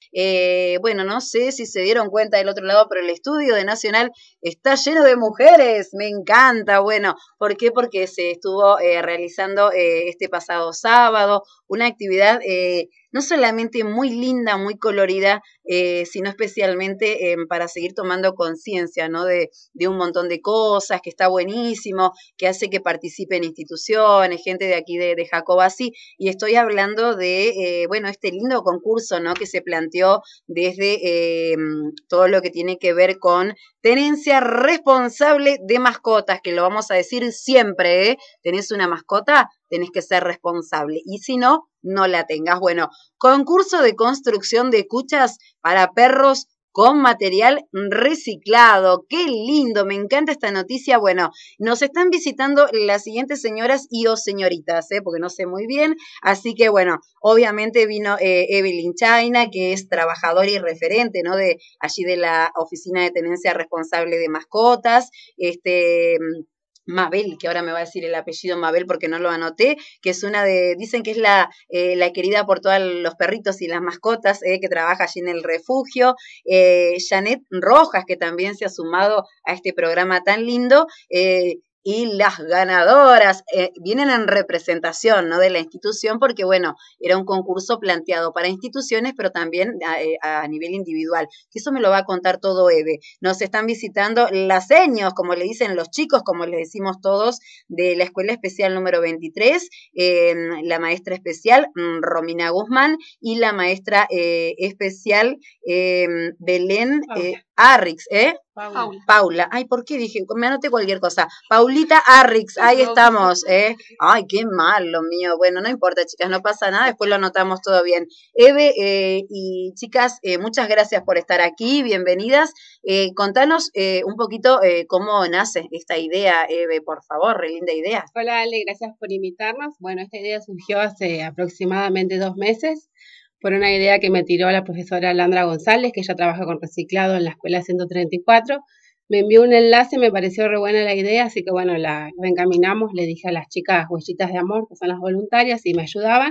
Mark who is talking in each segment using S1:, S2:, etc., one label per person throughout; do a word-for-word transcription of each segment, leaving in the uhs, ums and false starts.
S1: Eh, bueno, no sé si se dieron cuenta del otro lado, pero el estudio de Nacional está lleno de mujeres, me encanta. Bueno, ¿por qué? Porque se estuvo eh, realizando eh, este pasado sábado una actividad eh, no solamente muy linda, muy colorida, eh, sino especialmente eh, para seguir tomando conciencia, ¿no? De, de un montón de cosas, que está buenísimo, que hace que participen instituciones, gente de aquí de, de Jacobací, y estoy hablando de, eh, bueno, este lindo concurso, ¿no? Que se planteó desde eh, todo lo que tiene que ver con tenencia responsable de mascotas, que lo vamos a decir siempre, ¿eh? Tenés una mascota, tenés que ser responsable, y si no, no la tengas. Bueno, concurso de construcción de cuchas para perros con material reciclado. ¡Qué lindo! Me encanta esta noticia. Bueno, nos están visitando las siguientes señoras y o señoritas, ¿eh? Porque no sé muy bien. Así que, bueno, obviamente vino eh, Evelyn China, que es trabajadora y referente, ¿no? De allí de la Oficina de Tenencia Responsable de Mascotas. Este... Mabel, que ahora me va a decir el apellido Mabel porque no lo anoté, que es una de, dicen que es la, eh, la querida por todos los perritos y las mascotas, eh, que trabaja allí en el refugio. Eh, Janet Rojas, que también se ha sumado a este programa tan lindo. Eh, y las ganadoras eh, vienen en representación, ¿no? De la institución, porque, bueno, era un concurso planteado para instituciones, pero también a, a nivel individual. Eso me lo va a contar todo Eve. Nos están visitando las seños, como le dicen los chicos, como les decimos todos, de la Escuela Especial número veintitrés, eh, la maestra especial Romina Guzmán y la maestra eh, especial eh, Belén eh, Arrix, ¿eh? Paula. Paula. Ay, ¿por qué dije? Me anoté cualquier cosa. Paulita Arrix, ahí estamos, ¿eh? Ay, qué mal lo mío. Bueno, no importa, chicas, no pasa nada, después lo anotamos todo bien. Eve eh, y chicas, eh, muchas gracias por estar aquí, bienvenidas. Eh, contanos eh, un poquito eh, cómo nace esta idea, Eve, por favor, re linda idea.
S2: Hola, Ale, gracias por invitarnos. Bueno, esta idea surgió hace aproximadamente dos meses. Por una idea que me tiró la profesora Landra González, que ella trabaja con reciclado en la escuela ciento treinta y cuatro. Me envió un enlace, me pareció re buena la idea, así que bueno, la, la encaminamos. Le dije a las chicas Huellitas de Amor, que son las voluntarias, si me ayudaban.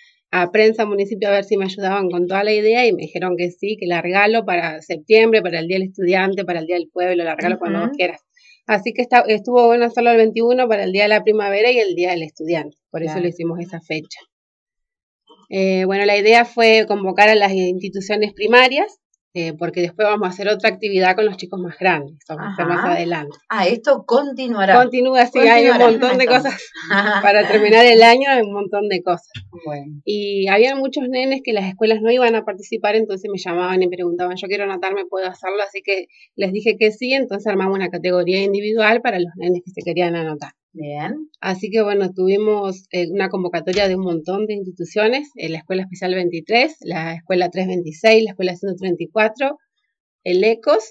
S2: A Prensa Municipio a ver si me ayudaban con toda la idea y me dijeron que sí, que la regalo para septiembre, para el Día del Estudiante, para el Día del Pueblo, la regalo uh-huh. cuando vos quieras. Así que está, estuvo bueno solo el veintiuno para el Día de la Primavera y el Día del Estudiante, por claro. eso le hicimos esa fecha. Eh, bueno, la idea fue convocar a las instituciones primarias, eh, porque después vamos a hacer otra actividad con los chicos más grandes, vamos Ajá. a hacer más adelante.
S1: Ah, esto continuará.
S2: Continúa, sí, continuará. Hay un montón de cosas, para terminar el año hay un montón de cosas. Bueno. Y había muchos nenes que las escuelas no iban a participar, entonces me llamaban y me preguntaban, yo quiero anotarme, ¿puedo hacerlo? Así que les dije que sí, entonces armamos una categoría individual para los nenes que se querían anotar.
S1: Bien.
S2: Así que bueno, tuvimos eh, una convocatoria de un montón de instituciones, eh, la Escuela Especial veintitrés, la Escuela trescientos veintiséis, la Escuela ciento treinta y cuatro, el ECOS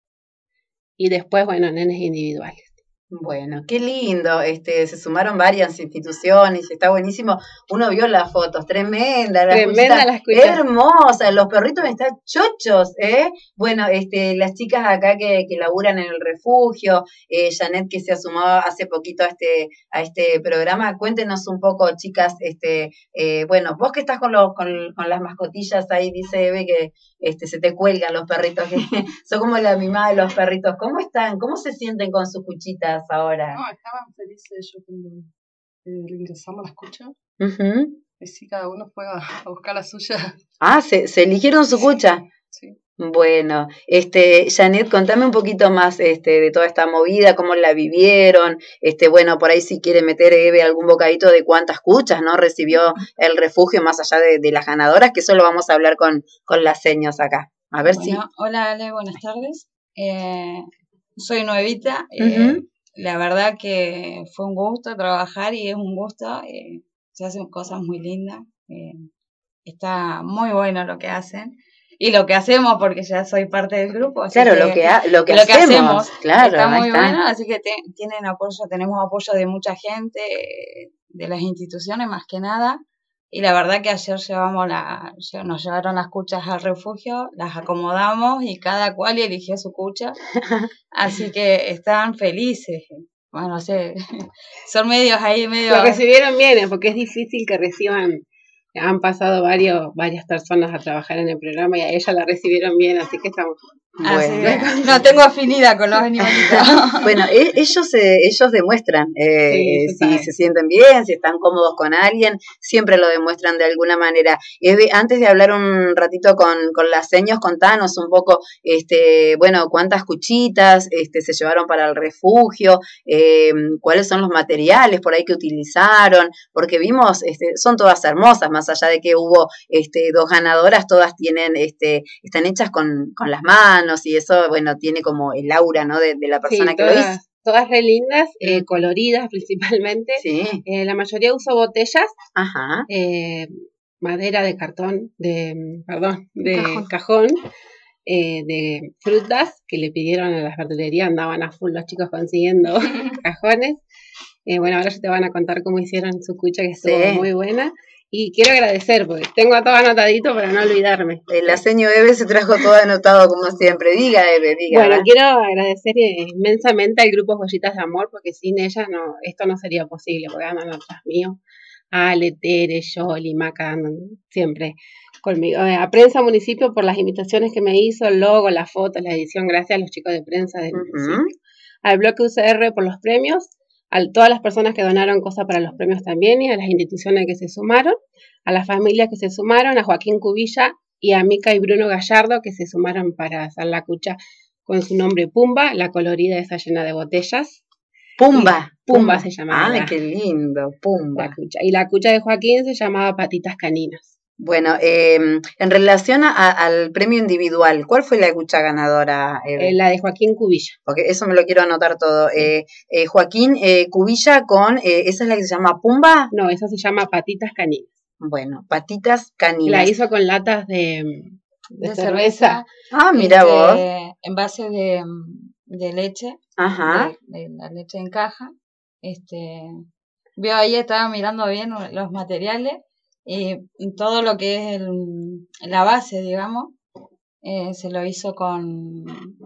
S2: y después, bueno, nenes individuales.
S1: Bueno, qué lindo, este, se sumaron varias instituciones, está buenísimo. Uno vio las fotos, tremenda, la
S2: tremenda las
S1: cuchitas, hermosa, los perritos están chochos, ¿eh? Bueno, este, las chicas acá que, que laburan en el refugio, eh, Janet que se ha sumado hace poquito a este, a este programa, cuéntenos un poco, chicas, este, eh, bueno, vos que estás con los, con, con las mascotillas ahí, dice Eve que este, se te cuelgan los perritos, que son como la mimada de los perritos, ¿cómo están? ¿Cómo se sienten con sus cuchitas ahora?
S3: No, estaban felices yo cuando eh, ingresamos a la escucha.
S1: Uh-huh.
S3: Y sí, cada uno fue a, a buscar la suya.
S1: Ah, ¿se, se eligieron su cucha?
S3: Sí.
S1: Bueno, este, Janet, contame un poquito más este, de toda esta movida, cómo la vivieron, este, bueno, por ahí si quiere meter Eve algún bocadito de cuántas cuchas, ¿no? Recibió el refugio más allá de, de las ganadoras, que eso lo vamos a hablar con, con las señas acá. A ver
S4: bueno,
S1: si.
S4: Hola Ale, buenas tardes. Eh, soy nuevita. Eh, uh-huh. La verdad que fue un gusto trabajar y es un gusto. Eh, se hacen cosas muy lindas. Eh, está muy bueno lo que hacen. Y lo que hacemos, porque ya soy parte del grupo. Así
S1: claro,
S4: que,
S1: lo que, ha, lo que
S4: lo
S1: hacemos,
S4: que hacemos
S1: claro,
S4: está muy
S1: está.
S4: bueno, así que te, tienen apoyo, tenemos apoyo de mucha gente, de las instituciones más que nada. Y la verdad que ayer llevamos la, nos llevaron las cuchas al refugio, las acomodamos y cada cual eligió su cucha. Así que estaban felices. Bueno, no sé, son medios ahí, medio...
S2: Lo recibieron bien, porque es difícil que reciban han pasado varios, varias personas a trabajar en el programa y a ella la recibieron bien, así que estamos...
S4: Así
S1: Bueno.
S4: que no tengo afinidad con los animalitos.
S1: Bueno, e- ellos eh, ellos demuestran eh,
S2: Sí,
S1: eh,
S2: se
S1: si
S2: sabe.
S1: se sienten bien, si están cómodos con alguien, siempre lo demuestran de alguna manera. Eve, antes de hablar un ratito con, con las seños, contanos un poco, este, bueno, cuántas cuchitas este, se llevaron para el refugio, eh, cuáles son los materiales por ahí que utilizaron, porque vimos, este, son todas hermosas, más allá de que hubo este, dos ganadoras, todas tienen, este, están hechas con, con las manos y eso, bueno, tiene como el aura, ¿no? De, de la persona
S2: Sí,
S1: que lo hizo.
S2: todas, todas re lindas, eh,
S1: Mm.
S2: coloridas principalmente.
S1: Sí,
S2: Eh, la mayoría usó botellas,
S1: ajá.
S2: eh, madera de cartón, de, perdón, de
S3: Cajón.
S2: cajón, eh, de frutas que le pidieron a las verdulerías, andaban a full los chicos consiguiendo cajones. Eh, bueno, ahora ya te van a contar cómo hicieron su cucha, que estuvo
S1: Sí.
S2: muy buena. Y quiero agradecer, porque tengo todo anotadito para no olvidarme.
S1: El la seño Eve se trajo todo anotado como siempre. Diga, Eve, diga.
S2: Bueno,
S1: ¿verdad?
S2: quiero agradecer eh, inmensamente al grupo Joyitas de Amor, porque sin ella no, esto no sería posible, porque andan atrás mío. Ale, Tere, Yoli, Maca, andan siempre conmigo. Eh, a Prensa Municipio por las invitaciones que me hizo, el logo, la foto, la edición, gracias a los chicos de prensa del
S1: Ujú.
S2: municipio. Al bloque U C R por los premios, a todas las personas que donaron cosas para los premios también y a las instituciones que se sumaron, a las familias que se sumaron, a Joaquín Cubilla y a Mica y Bruno Gallardo que se sumaron para hacer la cucha con su nombre Pumba, la colorida esa llena de botellas.
S1: Pumba.
S2: Y Pumba se llamaba
S1: Ay,
S2: la,
S1: qué lindo,
S2: la
S1: Pumba.
S2: cucha. Y la cucha de Joaquín se llamaba Patitas Caninas.
S1: Bueno, eh, en relación a, al premio individual, ¿cuál fue la cucha ganadora, Eve?
S2: Eh, la de Joaquín Cubilla.
S1: Porque eso me lo quiero anotar todo.
S2: Sí.
S1: Eh, eh, Joaquín eh, Cubilla con, eh, ¿esa es la que se llama Pumba?
S2: No, esa se llama Patitas Caninas.
S1: Bueno, patitas
S2: La
S1: caninas.
S2: hizo con latas de, de,
S4: De
S2: cerveza.
S4: cerveza,
S1: Ah, mira
S4: este,
S1: vos.
S4: envases de, de leche,
S1: Ajá.
S4: de, de la leche en caja. Este, vio ahí, estaba mirando bien los materiales y todo lo que es el, la base, digamos, eh, se lo hizo con,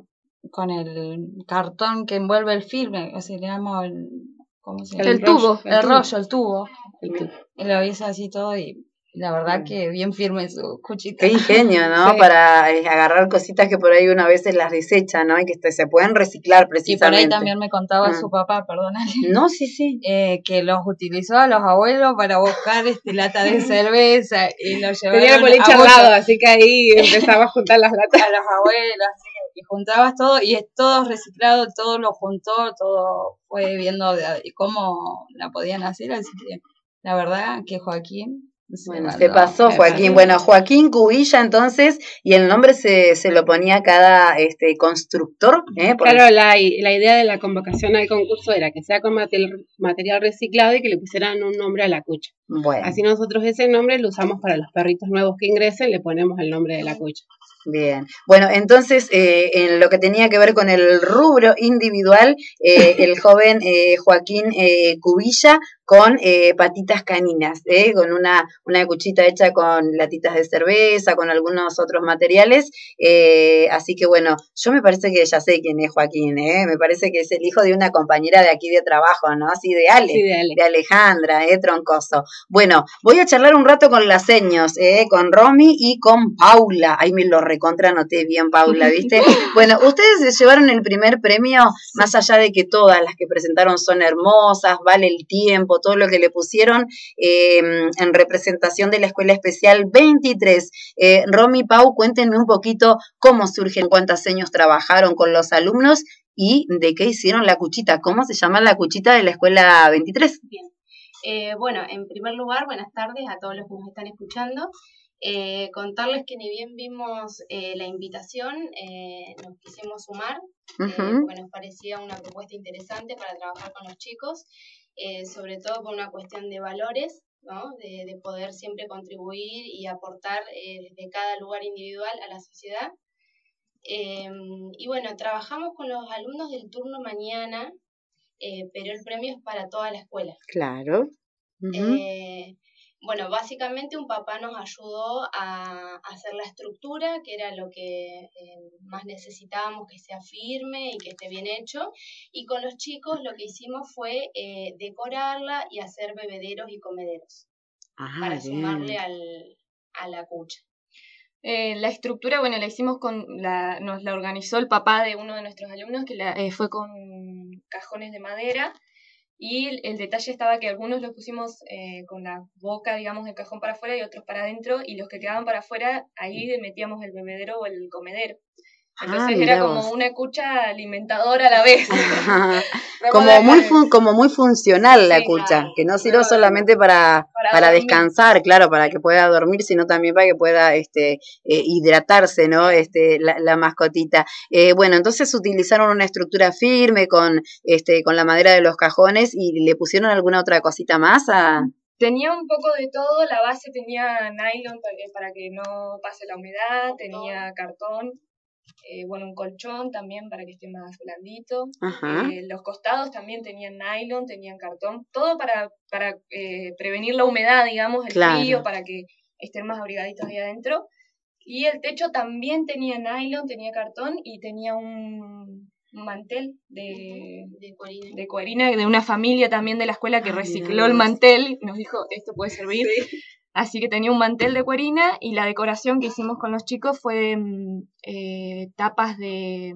S4: con el cartón que envuelve el filme, así le llamo el, ¿cómo se llama?
S3: El tubo.
S4: El, el rollo, el tubo.
S2: El tubo.
S4: Y lo hizo así todo y la verdad
S1: Bueno.
S4: que bien firme su cuchita.
S1: Qué ingenio, ¿no?
S2: Sí.
S1: Para eh, agarrar cositas que por ahí una a veces las desecha, ¿no? Y que este, se pueden reciclar
S4: Y por ahí
S1: precisamente.
S4: también me contaba
S1: Ah.
S4: su papá, perdónale,
S1: No, sí, sí.
S4: eh, que los utilizó a los abuelos para buscar este lata de cerveza y los
S2: Tenía el
S4: llevaron
S2: boliche
S4: a
S2: al
S4: muchos,
S2: lado, así que ahí empezaba a juntar las latas.
S4: a los abuelos, así, y juntabas todo y es todo reciclado, todo lo juntó, todo fue viendo de, de cómo la podían hacer, así que la verdad que Joaquín se
S1: Bueno,
S4: mandó.
S1: se pasó
S2: se
S1: Joaquín.
S2: pasó.
S1: Bueno, Joaquín Cubilla entonces, y el nombre se, se lo ponía cada este constructor, ¿eh? Por
S2: Claro, la, la idea de la convocación al concurso era que sea con material, material reciclado y que le pusieran un nombre a la cucha.
S1: Bueno,
S2: Así nosotros ese nombre lo usamos para los perritos nuevos que ingresen, le ponemos el nombre de la cucha.
S1: bien. Bueno, entonces, eh, en lo que tenía que ver con el rubro individual, eh, el joven eh, Joaquín eh, Cubilla con eh, patitas caninas, ¿eh? Con una, una cuchita hecha con latitas de cerveza, con algunos otros materiales. Eh, así que bueno, yo me parece que ya sé quién es Joaquín, ¿eh? Me parece que es el hijo de una compañera de aquí de trabajo, ¿no? Así de Ale,
S2: Sí, de Ale.
S1: de Alejandra, ¿eh? Troncoso. Bueno, voy a charlar un rato con las seños, ¿eh? Con Romy y con Paula. Ahí me lo recontra anoté bien, Paula, ¿viste? Bueno, ustedes se llevaron el primer premio, más allá de que todas las que presentaron son hermosas, vale el tiempo, todo lo que le pusieron eh, en representación de la Escuela Especial veintitrés. Eh, Romy, Pau, cuéntenme un poquito cómo surgen, cuántas seños trabajaron con los alumnos y de qué hicieron la cuchita. ¿Cómo se llama la cuchita de la Escuela veintitrés?
S5: Bien. Eh, bueno, en primer lugar, buenas tardes a todos los que nos están escuchando. Eh, contarles que ni bien vimos eh, la invitación, eh, nos quisimos sumar,
S1: Uh
S5: eh,
S1: -huh.
S5: porque nos parecía una propuesta interesante para trabajar con los chicos, eh, sobre todo por una cuestión de valores, ¿no? de, de poder siempre contribuir y aportar eh, desde cada lugar individual a la sociedad. Eh, y bueno, trabajamos con los alumnos del turno mañana, eh, pero el premio es para toda la escuela.
S1: Claro. Uh -huh.
S5: Eh, bueno, básicamente un papá nos ayudó a, a hacer la estructura, que era lo que eh, más necesitábamos, que sea firme y que esté bien hecho, y con los chicos lo que hicimos fue eh, decorarla y hacer bebederos y comederos.
S1: Ah,
S5: para
S1: bien.
S5: sumarle al, a la cucha.
S6: Eh, la estructura, bueno, la hicimos con, la, nos la organizó el papá de uno de nuestros alumnos, que la, eh, fue con cajones de madera, y el, el detalle estaba que algunos los pusimos eh, con la boca, digamos, del cajón para afuera y otros para adentro, y los que quedaban para afuera, ahí metíamos el bebedero o el comedero. Entonces
S1: ah,
S6: era
S1: mirá
S6: como
S1: vos.
S6: una cucha alimentadora a la vez.
S1: como muy fun, como muy funcional la
S6: Sí,
S1: cucha,
S5: claro.
S1: que no sirve
S6: Luego de-
S1: solamente para
S6: para
S1: para
S6: dormir.
S1: descansar, claro, para que pueda dormir, sino también para que pueda este eh, hidratarse, ¿no? Este la, la mascotita. Eh, bueno, entonces utilizaron una estructura firme con este con la madera de los cajones y le pusieron alguna otra cosita más a
S6: Tenía un poco de todo, la base tenía nylon para que, para que no pase la humedad, tenía cartón, eh, bueno, un colchón también para que esté más blandito.
S1: Ajá.
S6: Eh, los costados también tenían nylon, tenían cartón, todo para, para eh, prevenir la humedad, digamos, el
S1: Claro.
S6: frío, para que estén más abrigaditos ahí adentro. Y el techo también tenía nylon, tenía cartón y tenía un mantel de,
S5: de cuarina.
S6: de cuarina de una familia también de la escuela que
S1: Ah,
S6: recicló
S1: mirá
S6: el
S1: vos.
S6: mantel y nos dijo, esto puede servir. Así que tenía un mantel de cuarina y la decoración que hicimos con los chicos fue mm, eh, tapas de,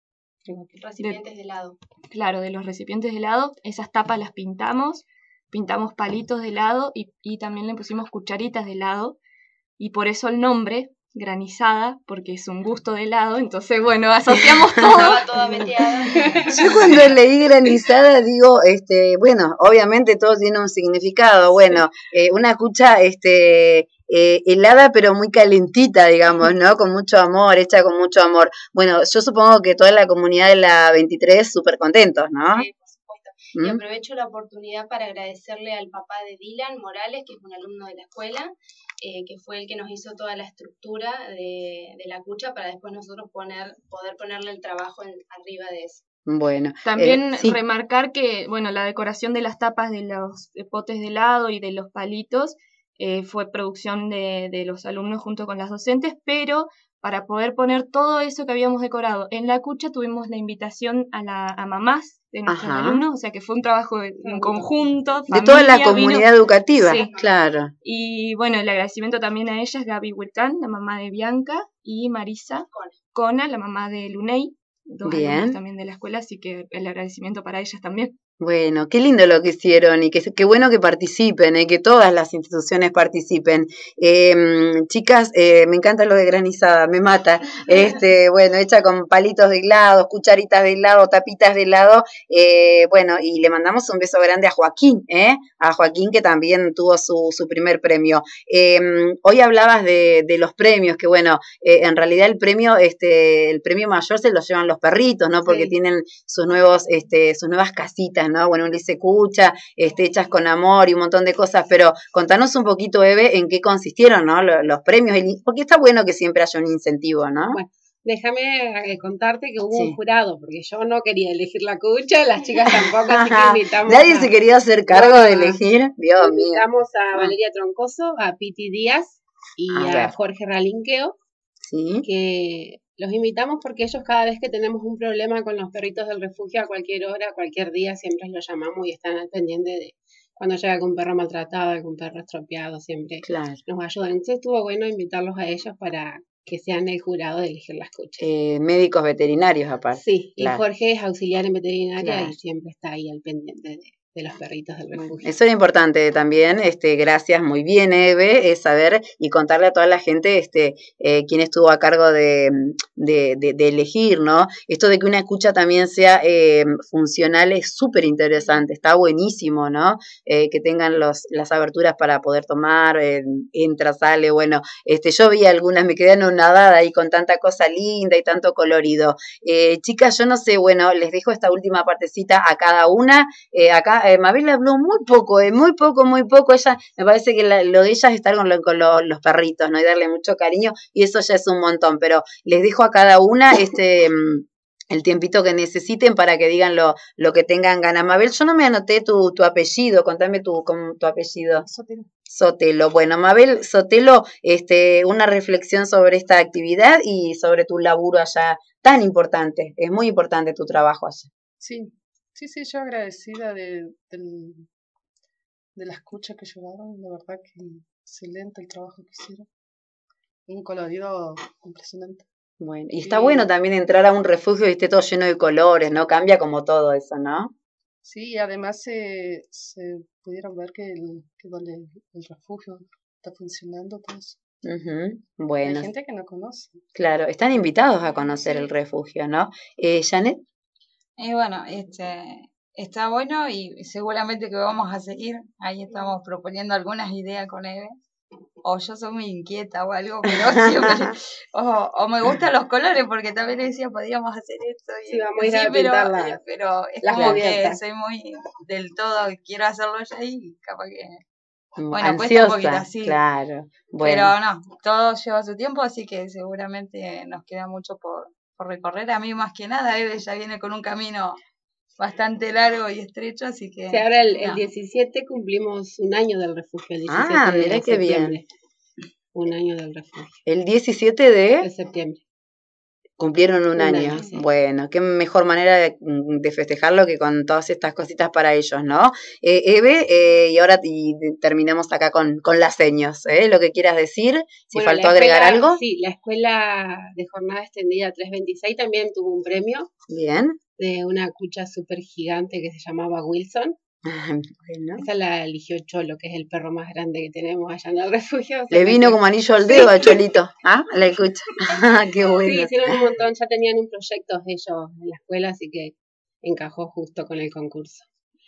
S5: Recipientes de helado.
S6: claro, de los recipientes de helado. Esas tapas las pintamos, pintamos palitos de helado y, y también le pusimos cucharitas de helado y por eso el nombre, granizada, porque es un gusto de helado, entonces bueno, asociamos todo.
S5: Estaba toda veteada.
S1: Yo cuando leí granizada digo, este, bueno, obviamente todo tiene un significado. Bueno, eh, una cucha, este, eh, helada pero muy calentita, digamos, ¿no? Con mucho amor, hecha con mucho amor. Bueno, yo supongo que toda la comunidad de la veintitrés súper contentos, ¿no?
S5: Sí, por supuesto. Y
S1: ¿Mm?
S5: aprovecho la oportunidad para agradecerle al papá de Dylan Morales, que es un alumno de la escuela, eh, que fue el que nos hizo toda la estructura de, de la cucha para después nosotros poner, poder ponerle el trabajo en, arriba de eso.
S1: Bueno,
S6: También
S1: eh, sí.
S6: remarcar que, bueno, la decoración de las tapas de los potes de helado y de los palitos eh, fue producción de, de los alumnos junto con las docentes, pero para poder poner todo eso que habíamos decorado en la cucha tuvimos la invitación a, la, a mamás de nuestros
S1: Ajá.
S6: alumnos, o sea que fue un trabajo en conjunto,
S1: De toda la
S6: familia,
S1: comunidad
S6: vino-
S1: educativa,
S6: Sí.
S1: claro.
S6: Y bueno, el agradecimiento también a ellas, Gaby Huircán, la mamá de Bianca, y Marisa
S5: Cona.
S6: Cona, la mamá de Luney, dos
S1: Bien.
S6: alumnas también de la escuela, así que el agradecimiento para ellas también.
S1: Bueno, qué lindo lo que hicieron y qué, qué bueno que participen, eh, que todas las instituciones participen. Eh, chicas, eh, me encanta lo de granizada, me mata. Este, bueno, hecha con palitos de helado, cucharitas de helado, tapitas de helado. Eh, bueno, y le mandamos un beso grande a Joaquín, ¿eh? A Joaquín que también tuvo su, su primer premio. Eh, hoy hablabas de, de los premios, que bueno, eh, en realidad el premio, este, el premio mayor se lo llevan los perritos, ¿no? Porque
S2: Sí.
S1: tienen sus nuevos, este, sus nuevas casitas, ¿no? Bueno, un dice cucha, este, hechas con amor y un montón de cosas, pero contanos un poquito, Eve, en qué consistieron, ¿no? Los, los premios, porque está bueno que siempre haya un incentivo, ¿no?
S2: Bueno, déjame eh, contarte que hubo
S1: Sí.
S2: un jurado, porque yo no quería elegir la cucha, las chicas tampoco, así que invitamos
S1: Nadie
S2: a,
S1: se quería hacer cargo
S2: no,
S1: de elegir, Dios mío.
S2: invitamos a
S1: Ah.
S2: Valeria Troncoso, a Piti Díaz y
S1: A
S2: a,
S1: ver.
S2: Jorge Ralinqueo,
S1: Sí,
S2: que los invitamos porque ellos cada vez que tenemos un problema con los perritos del refugio a cualquier hora, cualquier día, siempre los llamamos y están al pendiente de cuando llega algún perro maltratado, algún perro estropeado, siempre
S1: claro.
S2: nos ayudan. Entonces estuvo bueno invitarlos a ellos para que sean el jurado de elegir las cuchas.
S1: Eh, médicos veterinarios aparte.
S2: Sí,
S1: claro.
S2: y Jorge es auxiliar en veterinaria
S1: Claro.
S2: y siempre está ahí al pendiente de, de los perritos del
S1: Bueno,
S2: refugio.
S1: eso es importante también, este, gracias, muy bien, Eve, es saber y contarle a toda la gente este, eh, quién estuvo a cargo de, de, de, de elegir, ¿no? Esto de que una escucha también sea eh, funcional es súper interesante, está buenísimo, ¿no? Eh, que tengan los, las aberturas para poder tomar, eh, entra, sale, bueno, este, yo vi algunas, me quedé anonadada ahí con tanta cosa linda y tanto colorido. Eh, chicas, yo no sé, bueno, les dejo esta última partecita a cada una, eh, acá eh, Mabel habló muy poco, eh, muy poco, muy poco. Ella, me parece que la, lo de ella es estar con, lo, con lo, los perritos, ¿no? Y darle mucho cariño, y eso ya es un montón. Pero les dejo a cada una este el tiempito que necesiten para que digan lo, lo que tengan ganas. Mabel, yo no me anoté tu, tu apellido, contame tu, con, tu apellido.
S3: Sotelo.
S1: Sotelo. Bueno, Mabel Sotelo, este, una reflexión sobre esta actividad y sobre tu laburo allá, tan importante. Es muy importante tu trabajo allá.
S3: Sí, sí, sí, yo agradecida de, del, de la escucha que llevaron, la verdad que excelente el trabajo que hicieron. Un colorido impresionante.
S1: Bueno, y está
S3: Y-
S1: bueno también entrar a un refugio y esté todo lleno de colores, ¿no? Cambia como todo eso, ¿no?
S3: Sí, y además se, se pudieron ver que el, que donde el refugio está funcionando, todo eso.
S1: Ujú,
S3: Hay
S1: bueno,
S3: gente que no conoce.
S1: claro, están invitados a conocer
S3: Sí.
S1: el refugio, ¿no? Eh, Janet,
S4: Y bueno, este está bueno y seguramente que vamos a seguir. Ahí estamos proponiendo algunas ideas con Eve. O yo soy muy inquieta o algo, pero siempre. O, o me gustan los colores, porque también le decía, podíamos hacer esto. Y,
S2: Sí, vamos a ir a
S4: pero,
S2: pintar la-
S4: pero es
S2: las
S4: como que
S2: cubiertas.
S4: soy muy del todo, quiero hacerlo ya y capaz que.
S1: mm,
S4: Bueno, cuesta un poquito
S1: ansiosa,
S4: así.
S1: claro.
S4: Pero
S1: Bueno,
S4: no, todo lleva su tiempo, así que seguramente nos queda mucho por, por recorrer. A mí más que nada, Eve ya viene con un camino bastante largo y estrecho, así que
S2: Sí, ahora el, el
S4: no.
S2: diecisiete cumplimos un año del refugio, el diecisiete
S1: ah,
S2: de
S1: mirá qué bien.
S2: septiembre. Un año del refugio,
S1: El diecisiete
S2: de
S1: de
S2: septiembre.
S1: cumplieron un,
S2: Un
S1: año.
S2: año, sí.
S1: Bueno, qué mejor manera de, de festejarlo que con todas estas cositas para ellos, ¿no? Eh, Eve, eh, y ahora y terminamos acá con, con las señas, ¿eh? Lo que quieras decir, si
S2: Bueno,
S1: faltó
S2: la
S1: agregar
S2: escuela-
S1: algo.
S2: Sí, la escuela de jornada extendida trescientos veintiséis también tuvo un premio
S1: Bien.
S2: de una cucha súper gigante que se llamaba Wilson.
S1: Bueno.
S2: Esa la eligió Cholo, que es el perro más grande que tenemos allá en el refugio. Se
S1: Le vino
S2: metió.
S1: como anillo al
S2: Sí.
S1: dedo al Cholito. ¿Ah? La escucha. Qué
S2: Sí,
S1: bueno.
S2: hicieron un montón, ya tenían un proyecto ellos en la escuela, así que encajó justo con el concurso.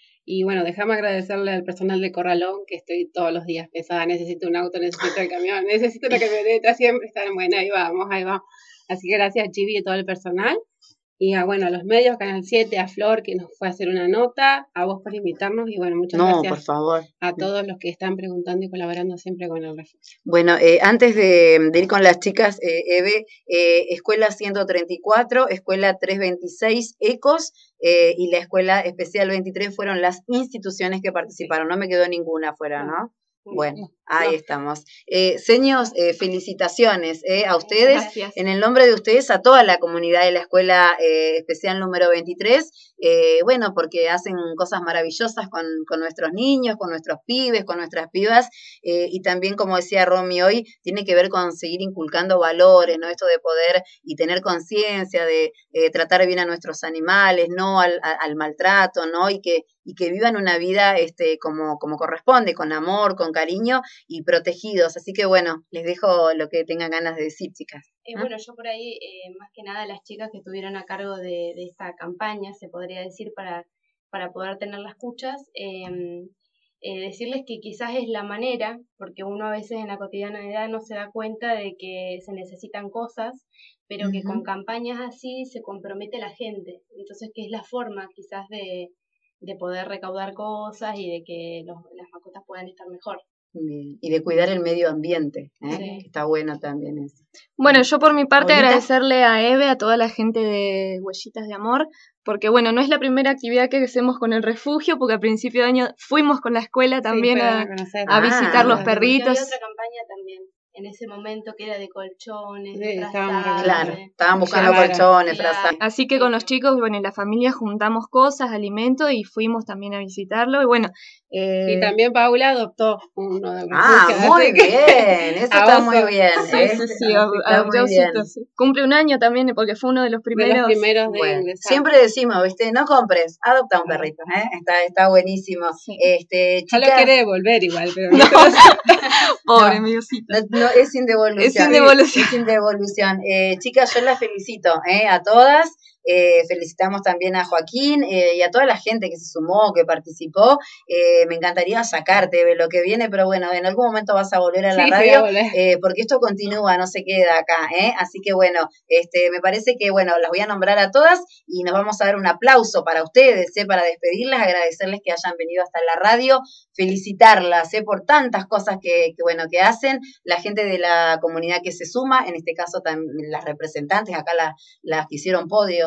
S2: Y bueno, déjame agradecerle al personal de Corralón, que estoy todos los días pesada, necesito un auto, necesito el camión, necesito una camioneta, siempre están, bueno, ahí vamos, ahí vamos. Así que gracias a Chivi y a todo el personal. Y a, bueno, a los medios, Canal siete, a Flor, que nos fue a hacer una nota, a vos por invitarnos, y bueno, muchas
S1: No,
S2: gracias
S1: por favor.
S2: a todos los que están preguntando y colaborando siempre con el refugio.
S1: Bueno, eh, antes de, de ir con las chicas, eh, Eve, eh, Escuela ciento treinta y cuatro, Escuela trescientos veintiséis, ECOS eh, y la Escuela Especial veintitrés fueron las instituciones que participaron. No me quedó ninguna afuera, ¿no? Bueno, ahí
S2: No.
S1: estamos. Eh, seños, eh, felicitaciones eh, a ustedes,
S6: Gracias.
S1: en el nombre de ustedes, a toda la comunidad de la Escuela eh, Especial número veintitrés, eh, bueno, porque hacen cosas maravillosas con, con nuestros niños, con nuestros pibes, con nuestras pibas, eh, y también, como decía Romy hoy, tiene que ver con seguir inculcando valores, ¿no? Esto de poder y tener conciencia de eh, tratar bien a nuestros animales, no al, al, al maltrato, ¿no? Y que, y que vivan una vida este, como, como corresponde, con amor, con cariño y protegidos. Así que bueno, les dejo lo que tengan ganas de decir, chicas.
S5: Eh, bueno, yo por ahí, eh, más que nada, las chicas que estuvieron a cargo de, de esta campaña, se podría decir, para, para poder tener las cuchas, eh, eh, decirles que quizás es la manera, porque uno a veces en la cotidianidad no se da cuenta de que se necesitan cosas, pero que con
S1: Ujú.
S5: campañas así se compromete la gente. Entonces, que es la forma quizás de, de poder recaudar cosas y de que los, las mascotas puedan estar mejor.
S1: Bien. Y de cuidar el medio ambiente, ¿eh?
S5: Sí.
S1: Está bueno también eso.
S6: Bueno, yo por mi parte
S1: ¿Olita?
S6: agradecerle a Eve, a toda la gente de Huellitas de Amor, porque bueno, no es la primera actividad que hacemos con el refugio, porque a principio de año fuimos con la escuela también
S2: Sí,
S6: a,
S2: fueron a conocer.
S6: a visitar
S1: Ah.
S6: los
S5: Y
S6: perritos.
S5: había otra campaña también, en ese momento, que era de colchones,
S2: Sí,
S5: de
S2: estábamos
S5: frazadas,
S1: Claro,
S5: de-
S1: estaban
S2: Nos
S1: buscando
S2: llevaron.
S1: colchones,
S5: Claro.
S1: frazadas.
S6: Así que con los chicos, bueno, y la familia juntamos cosas, alimentos y fuimos también a visitarlo. Y bueno, eh,
S2: Y también Paula adoptó uno del refugio.
S1: Ah, muy
S2: así que-
S1: bien, eso
S2: a
S1: está
S2: Oso.
S1: muy bien.
S6: sí,
S1: ¿eh?
S6: sí, sí,
S1: Está muy bien.
S6: adopté sí. Cumple un año también porque fue uno de los
S2: De
S6: primeros.
S2: los primeros de
S1: Bueno,
S2: ingresar.
S1: siempre decimos, viste, no compres, adopta un perrito, ¿eh? Está, está buenísimo.
S6: Sí.
S1: Este,
S2: Ya lo
S1: chicas,
S2: quiere devolver igual, pero
S6: No.
S2: nosotros-
S6: Pobre
S1: No.
S6: mi osito.
S1: no, no, es sin devolución.
S6: Es sin devolución.
S1: Es sin devolución. Eh, chicas, yo las felicito ¿eh? a todas. Eh, felicitamos también a Joaquín eh, y a toda la gente que se sumó, que participó. Eh, me encantaría sacarte de lo que viene, pero bueno, en algún momento vas a volver a la
S2: Sí, sí,
S1: radio,
S2: va a volver.
S1: eh, porque esto continúa, no se queda acá. ¿eh? Así que bueno, este, me parece que bueno, las voy a nombrar a todas y nos vamos a dar un aplauso para ustedes, ¿eh? Para despedirlas, agradecerles que hayan venido hasta la radio, felicitarlas ¿eh? por tantas cosas que, que bueno que hacen, la gente de la comunidad que se suma, en este caso también las representantes, acá la, las que hicieron podio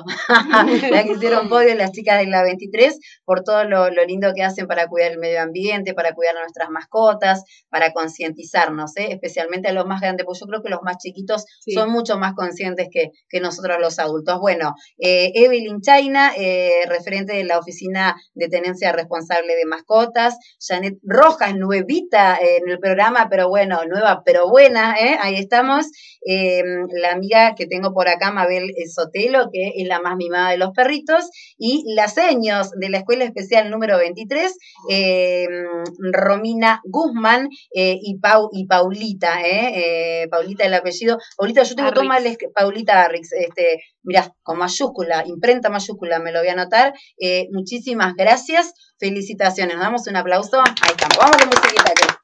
S1: la que hicieron podio, las chicas de la veintitrés, por todo lo, lo lindo que hacen para cuidar el medio ambiente, para cuidar a nuestras mascotas, para concientizarnos, ¿eh? Especialmente a los más grandes, porque yo creo que los más chiquitos sí. son mucho más conscientes que, que nosotros los adultos. Bueno, eh, Evelyn China, eh, referente de la Oficina de Tenencia Responsable de Mascotas, Janet Rojas, nuevita eh, en el programa, pero bueno, nueva pero buena, ¿eh? Ahí estamos, eh, la amiga que tengo por acá, Mabel Sotelo, que es la más mimada de los perritos, y las seños de la Escuela Especial número veintitrés, eh, Romina Guzmán eh, y, Pau, y Paulita, ¿eh? Eh, Paulita el apellido. Paulita, yo tengo todo mal, Paulita Arrix, este, mirá, con mayúscula, imprenta mayúscula, me lo voy a anotar. Eh, muchísimas gracias, felicitaciones, nos damos un aplauso, ahí estamos, vamos con musiquita aquí.